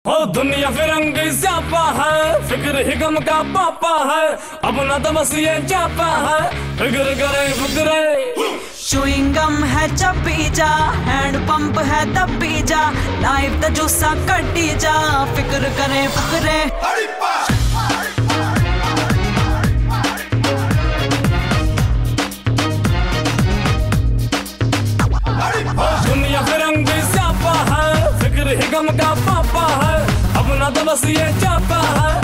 हो दुनिया फिरंगी स्यापा है, फिक्र ही गम का पापा है, अब न तो बस ये चापा है, फिक्र करे फिक्रे। चुइंगम है चपी जा, हैंड पंप है दबी जा, लाइफ द जूसा कटी जा, फिक्र करे फिक्रे। दुनिया फिरंगी स्यापा है, फिक्र ही गम का पापा है, अब न तो बस ये चापा है,